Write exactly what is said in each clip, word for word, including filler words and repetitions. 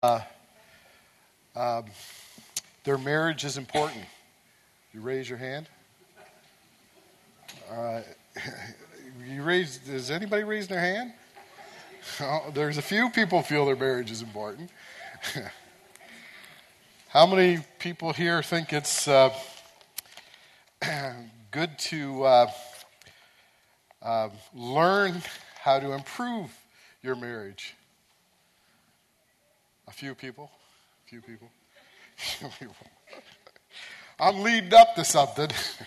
Uh, um, their marriage is important. You raise your hand. Uh, you raise. Is anybody raising their hand? Oh, there's a few people feel their marriage is important. How many people here think it's uh, good to uh, uh, learn how to improve your marriage? A few people. A few people. A few people. I'm leading up to something.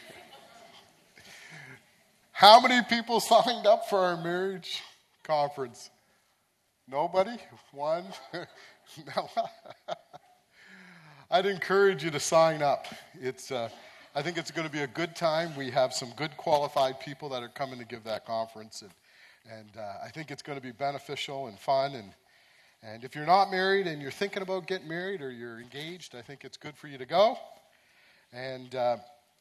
How many people signed up for our marriage conference? Nobody? One? No. I'd encourage you to sign up. It's, uh, I think it's going to be a good time. We have some good qualified people that are coming to give that conference, and and uh, I think it's going to be beneficial and fun. And and if you're not married and you're thinking about getting married or you're engaged, I think it's good for you to go. And uh,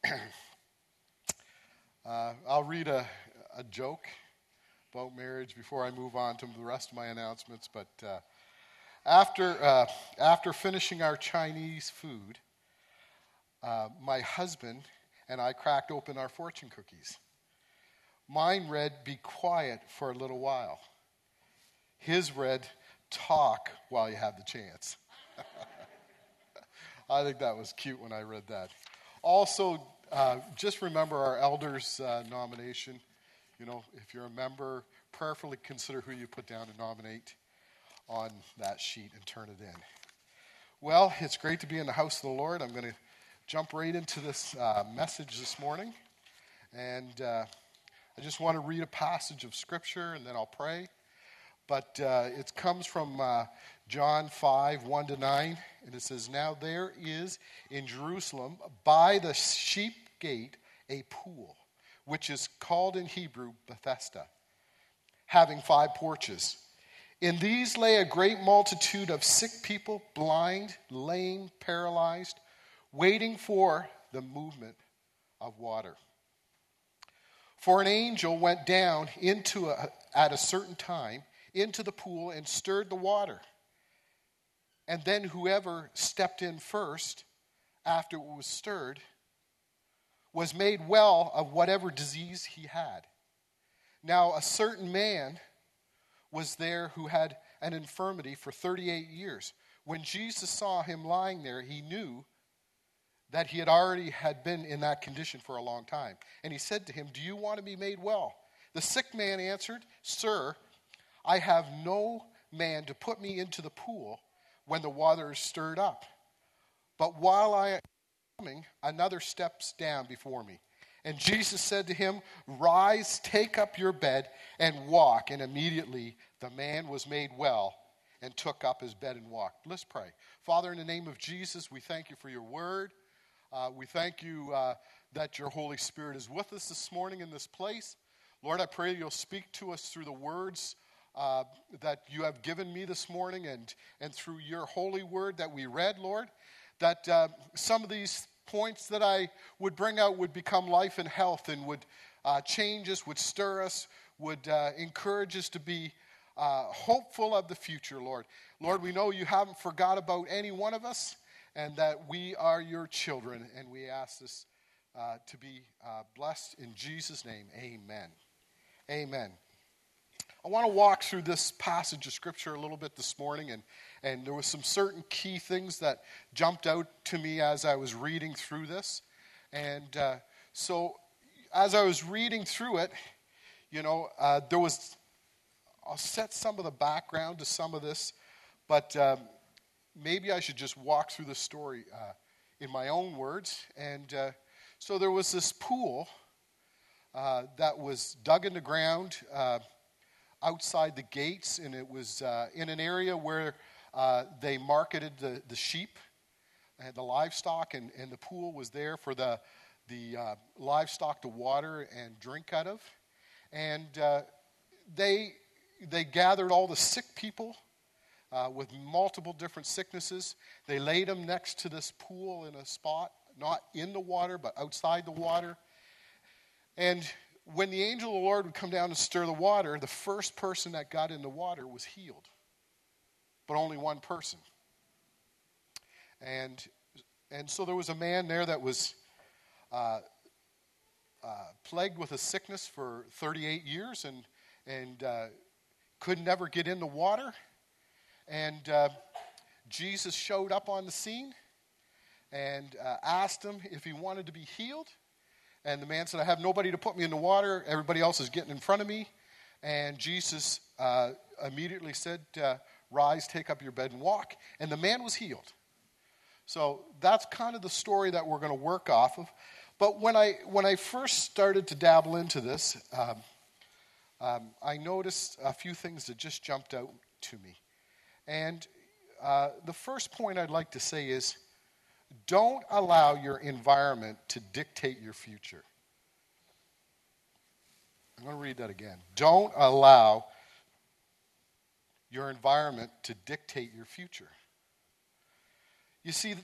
uh, I'll read a, a joke about marriage before I move on to the rest of my announcements. But uh, after uh, after finishing our Chinese food, uh, my husband and I cracked open our fortune cookies. Mine read, "Be quiet for a little while." His read, "Talk while you have the chance." I think that was cute when I read that. Also, uh, just remember our elders' uh, nomination. You know, if you're a member, prayerfully consider who you put down to nominate on that sheet and turn it in. Well, it's great to be in the house of the Lord. I'm going to jump right into this uh, message this morning. And uh, I just want to read a passage of Scripture, and then I'll pray. But uh, it comes from uh, John five, one to nine. And it says, "Now there is in Jerusalem by the sheep gate a pool, which is called in Hebrew Bethesda, having five porches. In these lay a great multitude of sick people, blind, lame, paralyzed, waiting for the movement of water. For an angel went down into a, at a certain time into the pool and stirred the water. And then whoever stepped in first after it was stirred was made well of whatever disease he had. Now a certain man was there who had an infirmity for thirty-eight years. When Jesus saw him lying there, he knew that he had already had been in that condition for a long time. And he said to him, 'Do you want to be made well?' The sick man answered, 'Sir, I have no man to put me into the pool when the water is stirred up. But while I am coming, another steps down before me.' And Jesus said to him, 'Rise, take up your bed, and walk.' And immediately the man was made well and took up his bed and walked." Let's pray. Father, in the name of Jesus, we thank you for your word. Uh, we thank you uh, that your Holy Spirit is with us this morning in this place. Lord, I pray you'll speak to us through the words uh, that you have given me this morning, and, and through your holy word that we read, Lord, that uh, some of these points that I would bring out would become life and health and would uh, change us, would stir us, would uh, encourage us to be uh, hopeful of the future, Lord. Lord, we know you haven't forgot about any one of us, and that we are your children, and we ask this uh, to be uh, blessed in Jesus' name. Amen. Amen. I want to walk through this passage of Scripture a little bit this morning, and, and there was some certain key things that jumped out to me as I was reading through this. And uh, so as I was reading through it, you know, uh, there was, I'll set some of the background to some of this, but um, maybe I should just walk through the story uh, in my own words. And uh, so there was this pool uh, that was dug in the ground uh, outside the gates, and it was uh, in an area where uh, they marketed the, the sheep and the livestock, and, and the pool was there for the, the uh, livestock to water and drink out of. And uh, they, they gathered all the sick people Uh, with multiple different sicknesses. They laid them next to this pool in a spot, not in the water, but outside the water. And when the angel of the Lord would come down and stir the water, the first person that got in the water was healed. But only one person. And and so there was a man there that was uh, uh, plagued with a sickness for thirty-eight years and, and uh, could never get in the water. And uh, Jesus showed up on the scene and uh, asked him if he wanted to be healed. And the man said, I have nobody to put me in the water. Everybody else is getting in front of me. And Jesus uh, immediately said, uh, rise, take up your bed and walk. And the man was healed. So that's kind of the story that we're going to work off of. But when I when I first started to dabble into this, um, um, I noticed a few things that just jumped out to me. And uh, the first point I'd like to say is, don't allow your environment to dictate your future. I'm going to read that again. Don't allow your environment to dictate your future. You see,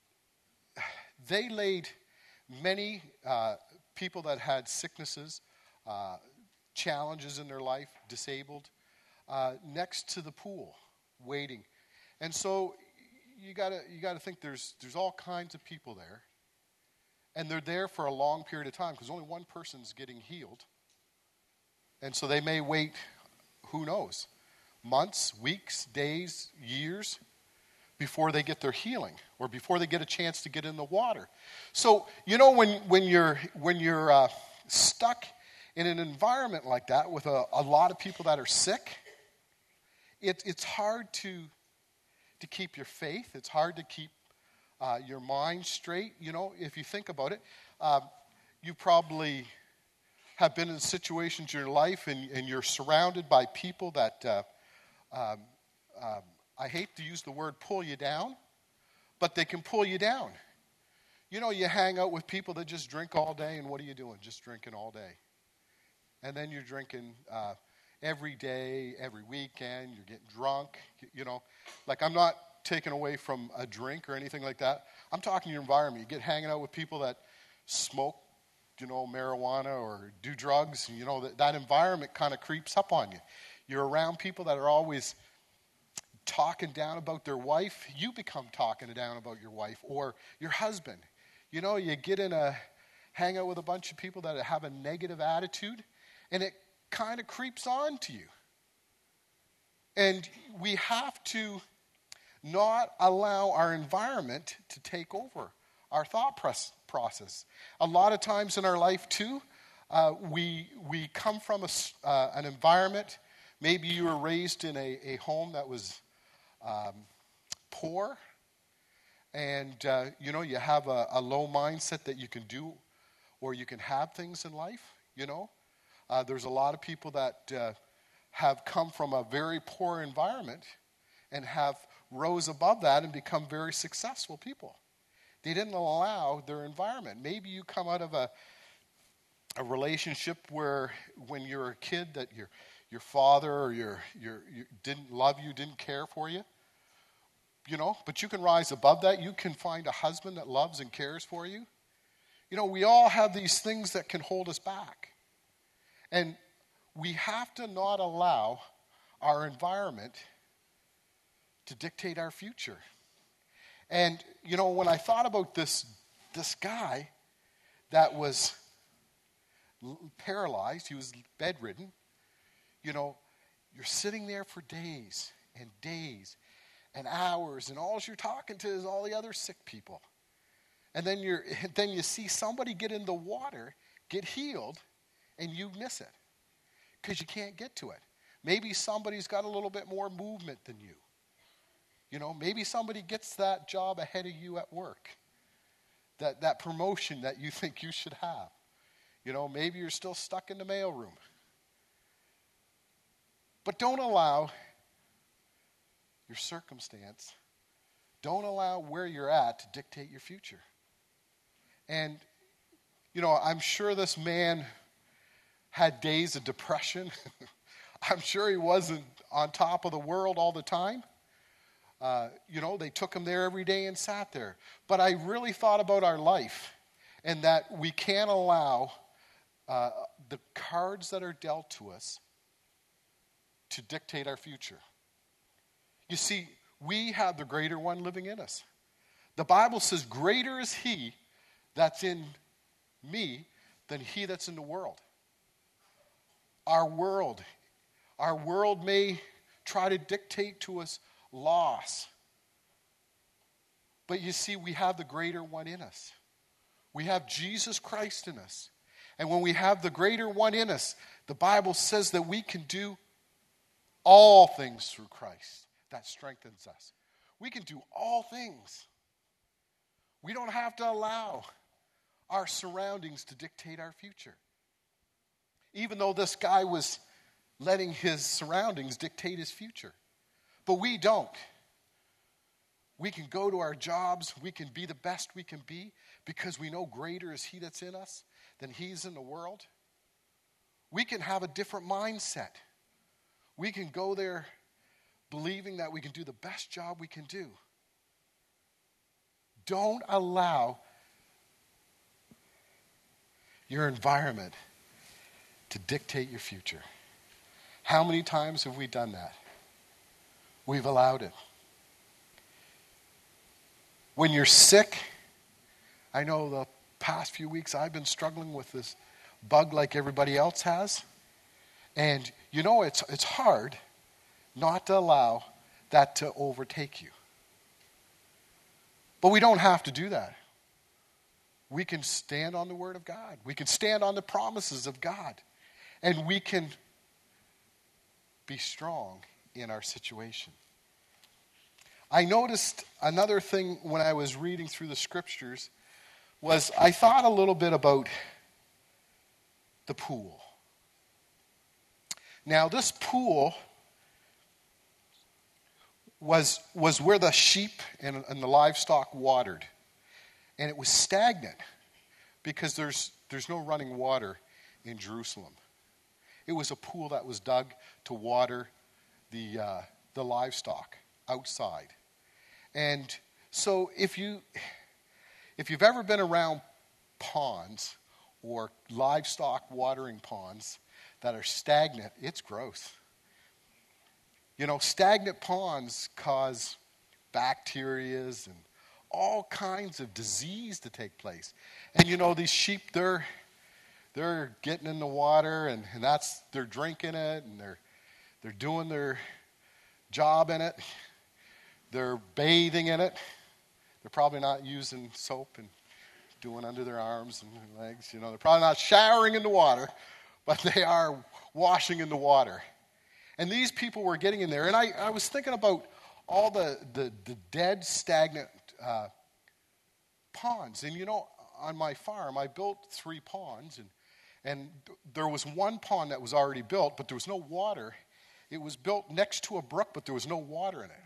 they laid many uh, people that had sicknesses, uh, challenges in their life, disabled, uh, next to the pool, waiting. And so you gotta you gotta think there's there's all kinds of people there, and they're there for a long period of time because only one person's getting healed. And so they may wait, who knows, months, weeks, days, years, before they get their healing or before they get a chance to get in the water. So, you know, when, when you're, when you're uh, stuck in an environment like that with a, a lot of people that are sick, it, it's hard to, to keep your faith. It's hard to keep uh, your mind straight. You know, if you think about it, uh, you probably have been in situations in your life and, and you're surrounded by people that, uh, um, um, I hate to use the word pull you down, but they can pull you down. You know, you hang out with people that just drink all day, and what are you doing? Just drinking all day. And then you're drinking uh, every day, every weekend. You're getting drunk. You know, like I'm not taking away from a drink or anything like that. I'm talking your environment. You get hanging out with people that smoke, you know, marijuana or do drugs. You know, that, that environment kind of creeps up on you. You're around people that are always talking down about their wife. You become talking down about your wife or your husband. You know, you get in a hang out with a bunch of people that have a negative attitude, and it kind of creeps on to you. And we have to not allow our environment to take over our thought process. A lot of times in our life too, uh, we we come from a, uh, an environment. Maybe you were raised in a, a home that was um, poor, and uh, you know, you have a, a low mindset that you can do or you can have things in life. You know, uh, there's a lot of people that uh, have come from a very poor environment and have rose above that and become very successful people. They didn't allow their environment. Maybe you come out of a a relationship where when you were a kid that your your father or your your you didn't love you, didn't care for you. You know, but you can rise above that. You can find a husband that loves and cares for you. You know, we all have these things that can hold us back. And we have to not allow our environment to dictate our future. And, you know, when I thought about this, this guy that was paralyzed, he was bedridden, you know, you're sitting there for days and days and hours, and all you're talking to is all the other sick people. And then you're then you see somebody get in the water, get healed, and you miss it because you can't get to it. Maybe somebody's got a little bit more movement than you. You know, maybe somebody gets that job ahead of you at work, that, that promotion that you think you should have. You know, maybe you're still stuck in the mailroom. But don't allow your circumstance, don't allow where you're at to dictate your future. And, you know, I'm sure this man had days of depression. I'm sure he wasn't on top of the world all the time. Uh, you know, they took him there every day and sat there. But I really thought about our life and that we can't allow uh, the cards that are dealt to us to dictate our future. You see, we have the greater one living in us. The Bible says, greater is he that's in me than he that's in the world. Our world, our world may try to dictate to us loss. But you see, we have the greater one in us. We have Jesus Christ in us. And when we have the greater one in us, the Bible says that we can do all things through Christ. That strengthens us. We can do all things. We don't have to allow our surroundings to dictate our future. Even though this guy was letting his surroundings dictate his future. But we don't. We can go to our jobs. We can be the best we can be because we know greater is he that's in us than he's in the world. We can have a different mindset. We can go there believing that we can do the best job we can do. Don't allow your environment to dictate your future. How many times have we done that? We've allowed it. When you're sick, I know the past few weeks I've been struggling with this bug like everybody else has. And you know, it's it's hard not to allow that to overtake you. But we don't have to do that. We can stand on the Word of God. We can stand on the promises of God. And we can be strong in our situation. I noticed another thing when I was reading through the scriptures was I thought a little bit about the pool. Now, this pool was, was where the sheep and, and the livestock watered. And it was stagnant because there's, there's no running water in Jerusalem. It was a pool that was dug to water the, uh, the livestock outside. And so if, you, if you've ever been around ponds or livestock watering ponds that are stagnant, it's gross. You know, stagnant ponds cause bacterias and all kinds of disease to take place. And you know, these sheep, they're they're getting in the water and, and that's they're drinking it and they're they're doing their job in it. They're bathing in it. They're probably not using soap and doing under their arms and their legs. You know, they're probably not showering in the water, but they are washing in the water. And these people were getting in there. And I, I was thinking about all the, the, the dead, stagnant uh, ponds. And, you know, on my farm, I built three ponds. And, and there was one pond that was already built, but there was no water. It was built next to a brook, but there was no water in it.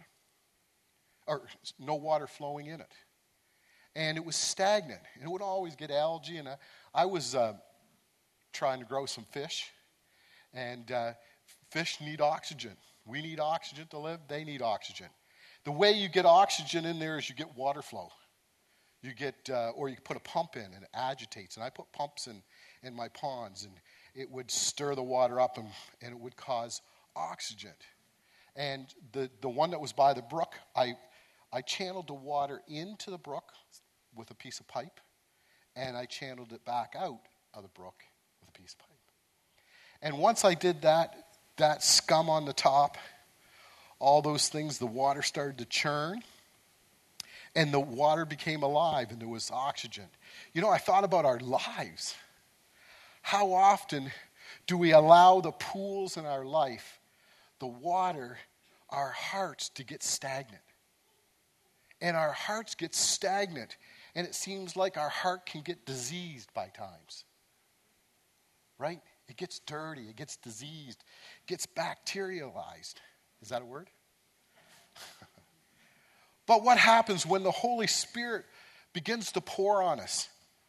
Or no water flowing in it. And it was stagnant. And it would always get algae. And I, I was uh, trying to grow some fish. And uh, fish need oxygen. We need oxygen to live. They need oxygen. The way you get oxygen in there is you get water flow. You get, uh, or you put a pump in and it agitates. And I put pumps in, in my ponds. And it would stir the water up and, and it would cause oxygen. And the, the one that was by the brook, I I channeled the water into the brook with a piece of pipe, and I channeled it back out of the brook with a piece of pipe. And once I did that, that scum on the top, all those things, the water started to churn, and the water became alive, and there was oxygen. You know, I thought about our lives. How often do we allow the pools in our life, the water, our hearts to get stagnant? And our hearts get stagnant. And it seems like our heart can get diseased by times. Right? It gets dirty. It gets diseased. It gets bacterialized. Is that a word? But what happens when the Holy Spirit begins to pour on us?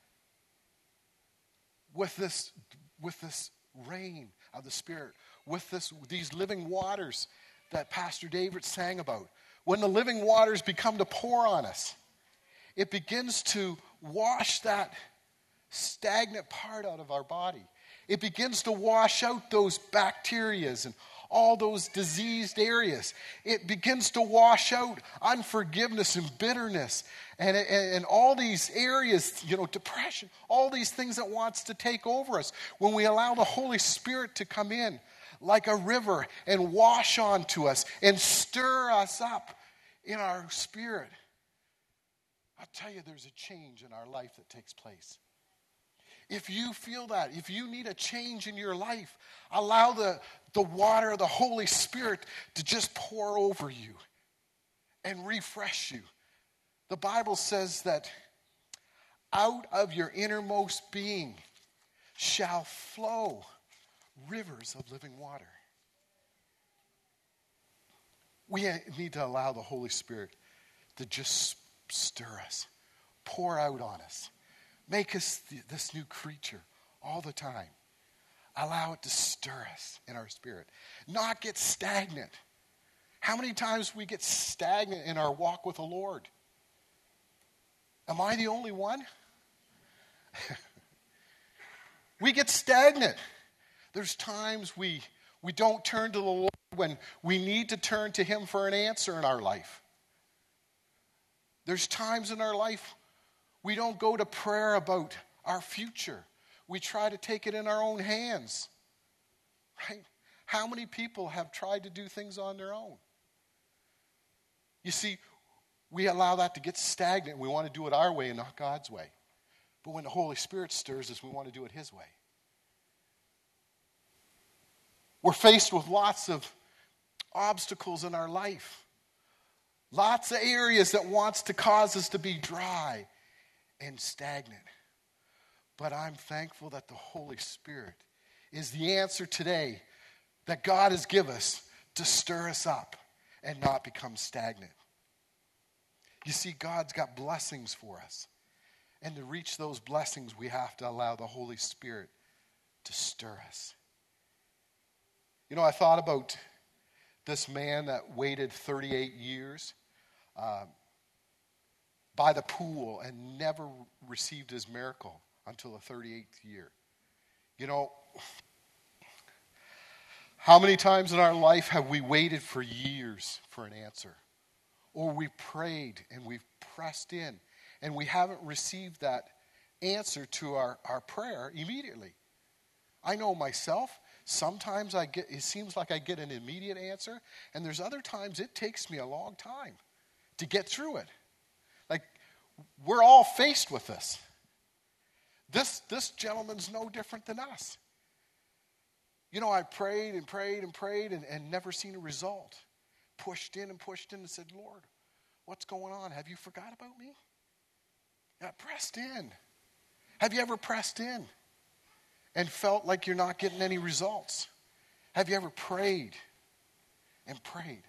With this, with this rain of the Spirit. With this, these living waters that Pastor David sang about. When the living waters become to pour on us, it begins to wash that stagnant part out of our body. It begins to wash out those bacterias and all those diseased areas. It begins to wash out unforgiveness and bitterness and, and, and all these areas, you know, depression, all these things that wants to take over us. When we allow the Holy Spirit to come in like a river and wash onto us and stir us up in our spirit, I'll tell you, there's a change in our life that takes place. If you feel that, if you need a change in your life, allow the, the water of the Holy Spirit to just pour over you and refresh you. The Bible says that out of your innermost being shall flow rivers of living water. We need to allow the Holy Spirit to just stir us, pour out on us, make us th- this new creature all the time. Allow it to stir us in our spirit, not get stagnant. How many times we get stagnant in our walk with the Lord? Am I the only one? We get stagnant. There's times we, we don't turn to the Lord when we need to turn to Him for an answer in our life. There's times in our life we don't go to prayer about our future. We try to take it in our own hands. Right? How many people have tried to do things on their own? You see, we allow that to get stagnant. We want to do it our way and not God's way. But when the Holy Spirit stirs us, we want to do it His way. We're faced with lots of obstacles in our life. Lots of areas that wants to cause us to be dry and stagnant. But I'm thankful that the Holy Spirit is the answer today that God has given us to stir us up and not become stagnant. You see, God's got blessings for us. And to reach those blessings, we have to allow the Holy Spirit to stir us. You know, I thought about this man that waited thirty-eight years uh, by the pool and never received his miracle until the thirty-eighth year. You know, how many times in our life have we waited for years for an answer? Or we prayed and we've pressed in and we haven't received that answer to our, our prayer immediately. I know myself, sometimes I get, it seems like I get an immediate answer, and there's other times it takes me a long time to get through it. Like, we're all faced with this. This, this gentleman's no different than us. You know, I prayed and prayed and prayed and, and never seen a result. Pushed in and pushed in and said, Lord, what's going on? Have you forgot about me? I pressed in. Have you ever pressed in and felt like you're not getting any results? Have you ever prayed and prayed?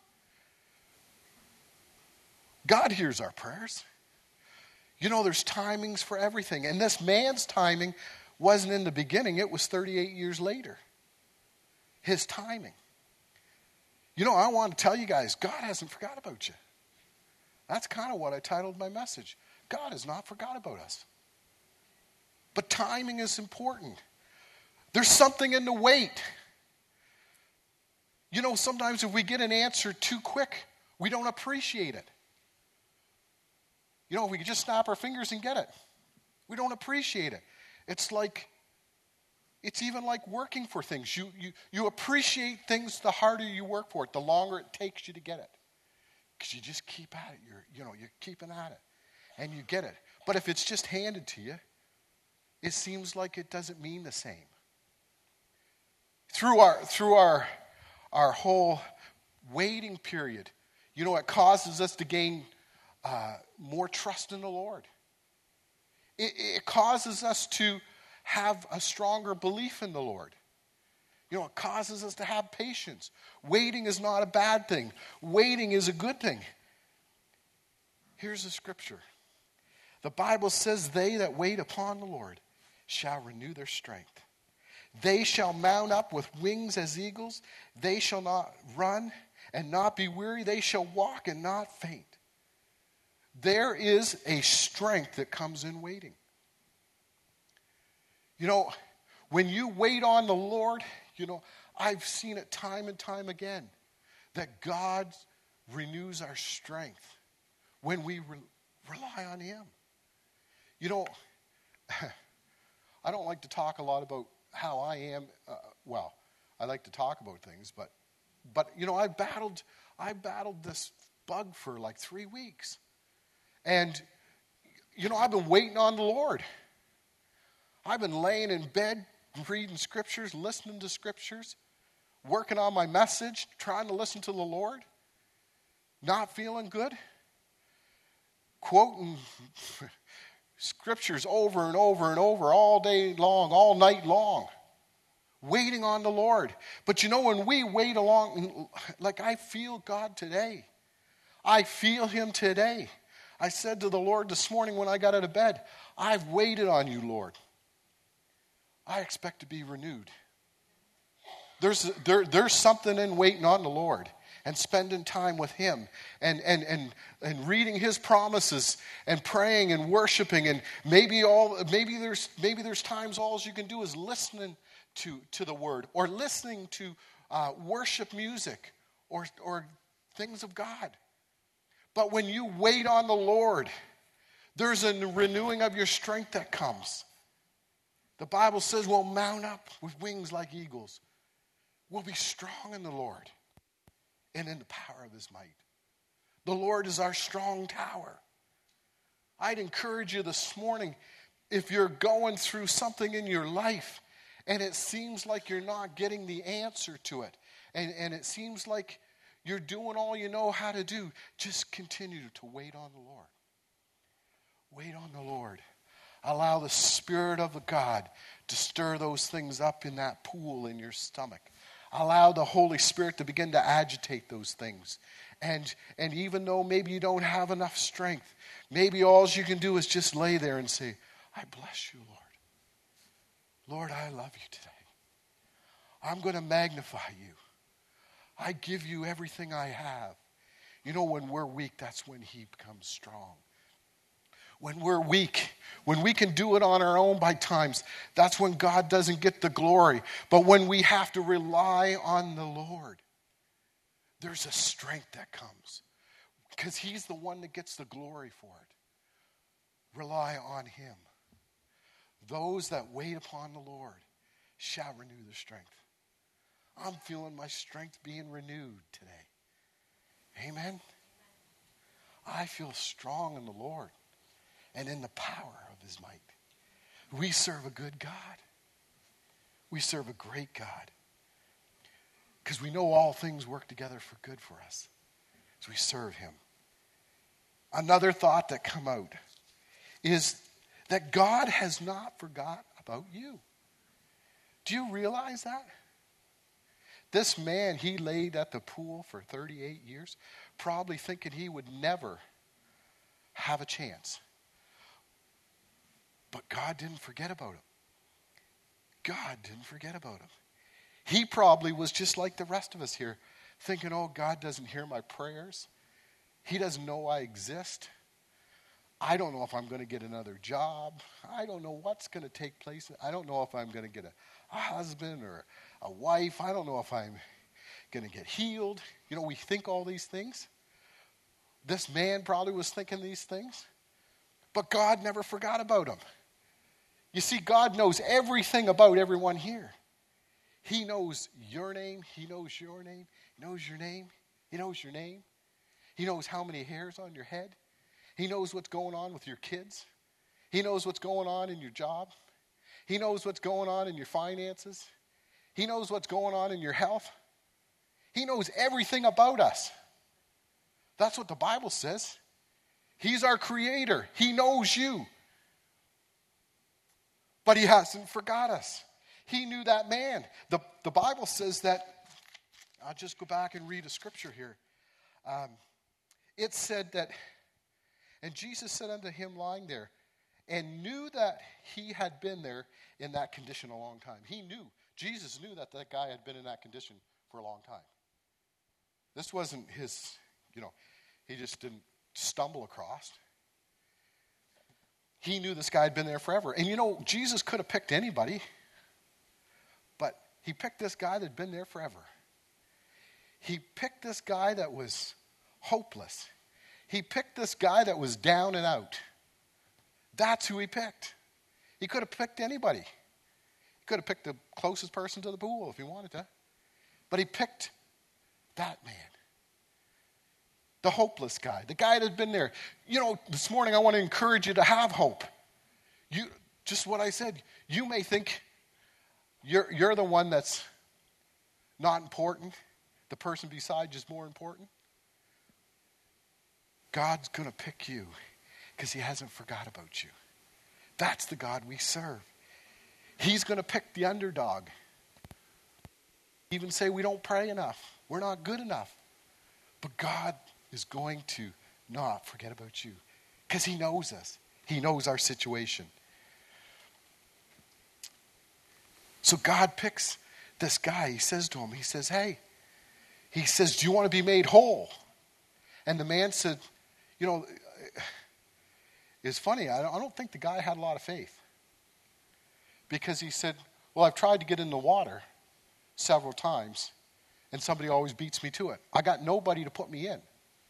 God hears our prayers. You know, there's timings for everything. And this man's timing wasn't in the beginning. It was thirty-eight years later. His timing. You know, I want to tell you guys, God hasn't forgot about you. That's kind of what I titled my message. God has not forgot about us. But timing is important. There's something in the wait. You know, sometimes if we get an answer too quick, we don't appreciate it. You know, if we could just snap our fingers and get it, we don't appreciate it. It's like, it's even like working for things. You, you, you appreciate things the harder you work for it, the longer it takes you to get it. Because you just keep at it. You're, you know, you're keeping at it. And you get it. But if it's just handed to you, it seems like it doesn't mean the same. Through our, through our, our whole waiting period, you know, it causes us to gain uh, more trust in the Lord. It, it causes us to have a stronger belief in the Lord. You know, it causes us to have patience. Waiting is not a bad thing. Waiting is a good thing. Here's the scripture. The Bible says, they that wait upon the Lord shall renew their strength. They shall mount up with wings as eagles. They shall not run and not be weary. They shall walk and not faint. There is a strength that comes in waiting. You know, when you wait on the Lord, you know, I've seen it time and time again that God renews our strength when we re- rely on him. You know, I don't like to talk a lot about how I am. Uh, well, I like to talk about things, but, but you know, I battled, I battled this bug for like three weeks. And, you know, I've been waiting on the Lord. I've been laying in bed, reading scriptures, listening to scriptures, working on my message, trying to listen to the Lord, not feeling good, quoting scriptures over and over and over all day long, all night long, waiting on the Lord. But you know, when we wait along, like I feel God today. I feel him today. I said to the Lord this morning when I got out of bed, I've waited on you, Lord. I expect to be renewed. There's, there, there's something in waiting on the Lord and spending time with him and, and, and, and reading his promises and praying and worshiping. And maybe all maybe there's maybe there's times all you can do is listening to, to the word or listening to uh, worship music or, or things of God. But when you wait on the Lord, there's a renewing of your strength that comes. The Bible says we'll mount up with wings like eagles. We'll be strong in the Lord and in the power of his might. The Lord is our strong tower. I'd encourage you this morning, if you're going through something in your life and it seems like you're not getting the answer to it, and, and it seems like you're doing all you know how to do, just continue to wait on the Lord. Wait on the Lord. Allow the Spirit of God to stir those things up in that pool in your stomach. Allow the Holy Spirit to begin to agitate those things. And, and even though maybe you don't have enough strength, maybe all you can do is just lay there and say, I bless you, Lord. Lord, I love you today. I'm going to magnify you. I give you everything I have. You know, when we're weak, that's when he becomes strong. When we're weak, when we can do it on our own by times, that's when God doesn't get the glory. But when we have to rely on the Lord, there's a strength that comes because he's the one that gets the glory for it. Rely on him. Those that wait upon the Lord shall renew their strength. I'm feeling my strength being renewed today. Amen. I feel strong in the Lord and in the power of his might. We serve a good God. We serve a great God. Because we know all things work together for good for us as we serve him. Another thought that come out is that God has not forgot about you. Do you realize that? This man, he laid at the pool for thirty-eight years, probably thinking he would never have a chance. But God didn't forget about him. God didn't forget about him. He probably was just like the rest of us here, thinking, oh, God doesn't hear my prayers. He doesn't know I exist. I don't know if I'm going to get another job. I don't know what's going to take place. I don't know if I'm going to get a, a husband or a wife. I don't know if I'm going to get healed. You know, we think all these things. This man probably was thinking these things. But God never forgot about him. You see, God knows everything about everyone here. He knows your name. He knows your name. He knows your name. He knows your name. He knows how many hairs on your head. He knows what's going on with your kids. He knows what's going on in your job. He knows what's going on in your finances. He knows what's going on in your health. He knows everything about us. That's what the Bible says. He's our creator. He knows you. But he hasn't forgot us. He knew that man. The, the Bible says that, I'll just go back and read a scripture here. Um, it said that, and Jesus said unto him lying there, and knew that he had been there in that condition a long time. He knew. Jesus knew that that guy had been in that condition for a long time. This wasn't his, you know, he just didn't stumble across. He knew this guy had been there forever. And you know, Jesus could have picked anybody, but He picked this guy that had been there forever. He picked this guy that was hopeless. He picked this guy that was down and out. That's who he picked. He could have picked anybody. He could have picked the closest person to the pool if he wanted to. But he picked that man. The hopeless guy. The guy that had been there. You know, this morning I want to encourage you to have hope. You, just what I said. You may think you're, you're the one that's not important. The person beside you is more important. God's going to pick you because he hasn't forgot about you. That's the God we serve. He's going to pick the underdog. Even say we don't pray enough. We're not good enough. But God is going to not forget about you because he knows us. He knows our situation. So God picks this guy. He says to him, he says, hey, he says, do you want to be made whole? And the man said, you know, it's funny. I don't think the guy had a lot of faith. Because he said, well, I've tried to get in the water several times, and somebody always beats me to it. I got nobody to put me in.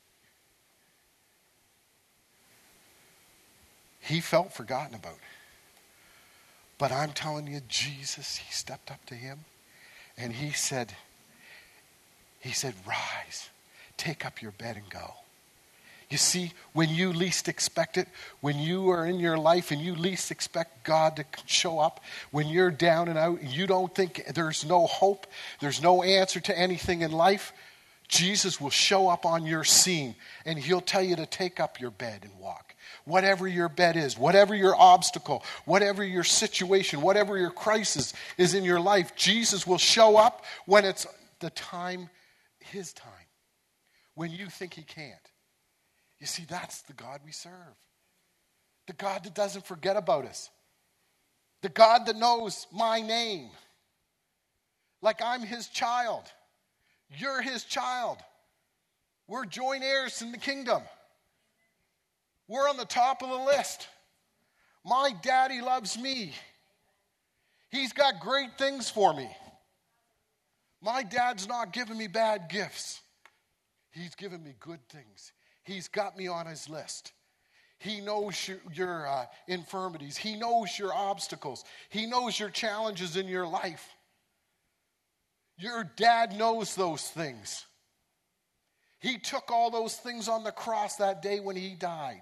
He felt forgotten about. But I'm telling you, Jesus, he stepped up to him, and he said, he said, rise, take up your bed and go. You see, when you least expect it, when you are in your life and you least expect God to show up, when you're down and out and you don't think there's no hope, there's no answer to anything in life, Jesus will show up on your scene and he'll tell you to take up your bed and walk. Whatever your bed is, whatever your obstacle, whatever your situation, whatever your crisis is in your life, Jesus will show up when it's the time, his time, when you think he can't. You see, that's the God we serve. The God that doesn't forget about us. The God that knows my name. Like I'm his child. You're his child. We're joint heirs in the kingdom. We're on the top of the list. My daddy loves me. He's got great things for me. My dad's not giving me bad gifts. He's giving me good things. He's got me on his list. He knows your, your uh, infirmities. He knows your obstacles. He knows your challenges in your life. Your dad knows those things. He took all those things on the cross that day when he died.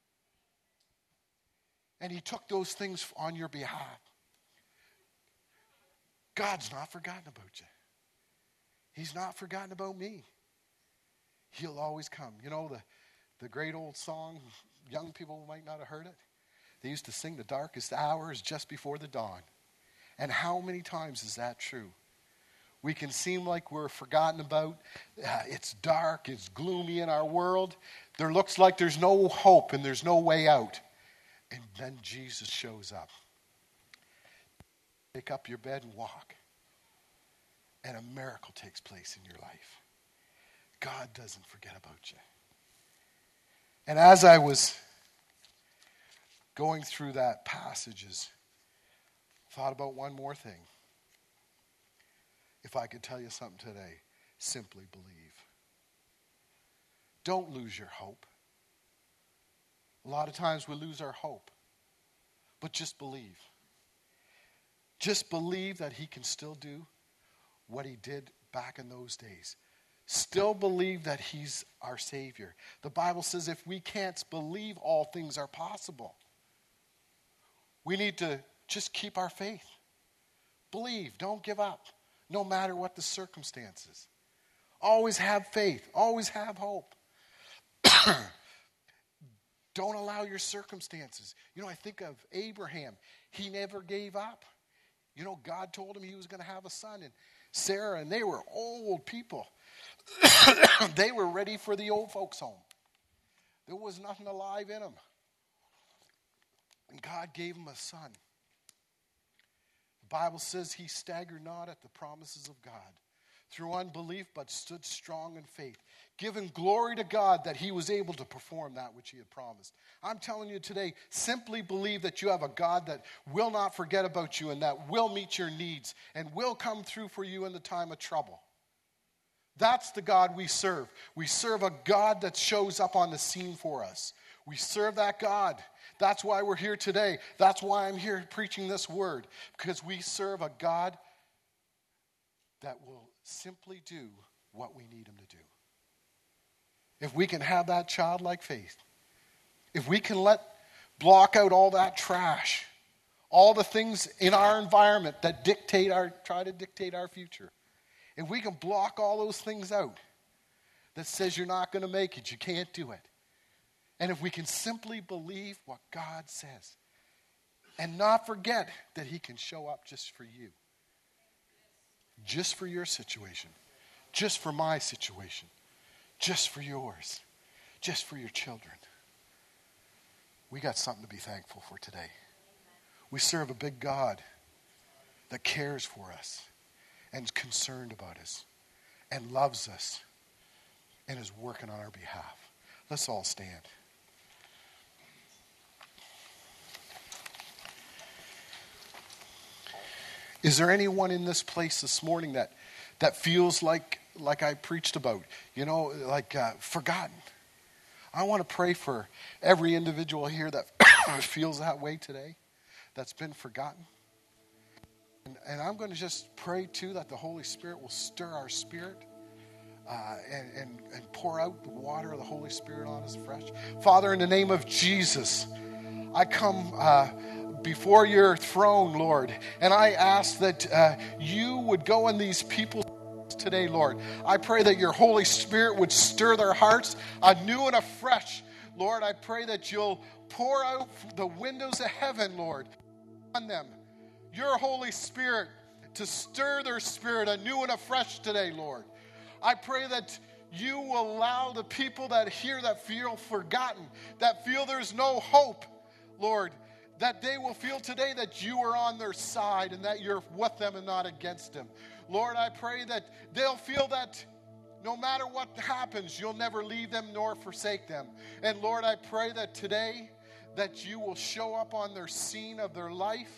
And he took those things on your behalf. God's not forgotten about you. He's not forgotten about me. He'll always come. You know, the, the great old song, young people might not have heard it. They used to sing the darkest hour is just before the dawn. And how many times is that true? We can seem like we're forgotten about. Uh, it's dark, it's gloomy in our world. There looks like there's no hope and there's no way out. And then Jesus shows up. Pick up your bed and walk. And a miracle takes place in your life. God doesn't forget about you. And as I was going through that passages, I thought about one more thing. If I could tell you something today, simply believe. Don't lose your hope. A lot of times we lose our hope. But just believe. Just believe that he can still do what he did back in those days. Still believe that he's our Savior. The Bible says if we can't believe, all things are possible. We need to just keep our faith. Believe. Don't give up. No matter what the circumstances. Always have faith. Always have hope. Don't allow your circumstances. You know, I think of Abraham. He never gave up. You know, God told him he was going to have a son. And Sarah, and they were old people. They were ready for the old folks' home. There was nothing alive in them. And God gave him a son. The Bible says he staggered not at the promises of God, through unbelief, but stood strong in faith, giving glory to God that he was able to perform that which he had promised. I'm telling you today, simply believe that you have a God that will not forget about you and that will meet your needs and will come through for you in the time of trouble. That's the God we serve. We serve a God that shows up on the scene for us. We serve that God. That's why we're here today. That's why I'm here preaching this word, because we serve a God that will simply do what we need him to do. If we can have that childlike faith, if we can let block out all that trash, all the things in our environment that dictate our try to dictate our future, if we can block all those things out that says you're not going to make it, you can't do it, and if we can simply believe what God says and not forget that he can show up just for you, just for your situation, just for my situation, just for yours, just for your children, we got something to be thankful for today. We serve a big God that cares for us and is concerned about us and loves us and is working on our behalf. Let's all stand. Is there anyone in this place this morning that, that feels like, like I preached about, you know, like uh, forgotten? I want to pray for every individual here that feels that way today, that's been forgotten. And, and I'm going to just pray, too, that the Holy Spirit will stir our spirit uh, and, and, and pour out the water of the Holy Spirit on us fresh. Father, in the name of Jesus, I come uh, before your throne, Lord, and I ask that uh, you would go in these people's today, Lord. I pray that your Holy Spirit would stir their hearts anew and afresh. Lord, I pray that you'll pour out the windows of heaven, Lord, on them. Your Holy Spirit to stir their spirit anew and afresh today, Lord. I pray that you will allow the people that hear that feel forgotten, that feel there's no hope, Lord, that they will feel today that you are on their side and that you're with them and not against them. Lord, I pray that they'll feel that no matter what happens, you'll never leave them nor forsake them. And Lord, I pray that today that you will show up on their scene of their life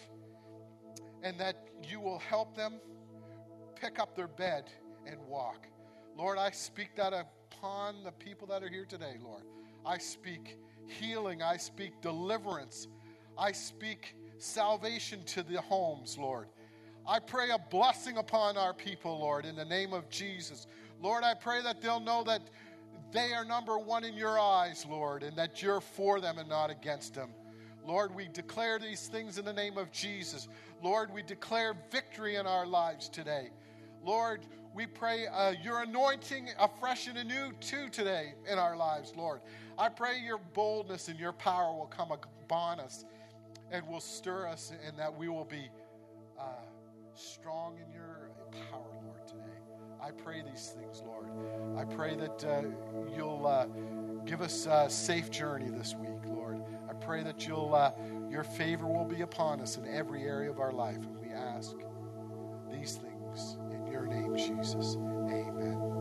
and that you will help them pick up their bed and walk. Lord, I speak that upon the people that are here today, Lord. I speak healing. I speak deliverance. I speak salvation to the homes, Lord. I pray a blessing upon our people, Lord, in the name of Jesus. Lord, I pray that they'll know that they are number one in your eyes, Lord, and that you're for them and not against them. Lord, we declare these things in the name of Jesus. Lord, we declare victory in our lives today. Lord, we pray uh, your anointing afresh and anew too today in our lives, Lord. I pray your boldness and your power will come upon us and will stir us, and that we will be uh, strong in your power, Lord, today. I pray these things, Lord. I pray that uh, you'll uh, give us a safe journey this week, Lord. I pray that you'll uh, your favor will be upon us in every area of our life, and we ask these things in your name, Jesus. Amen.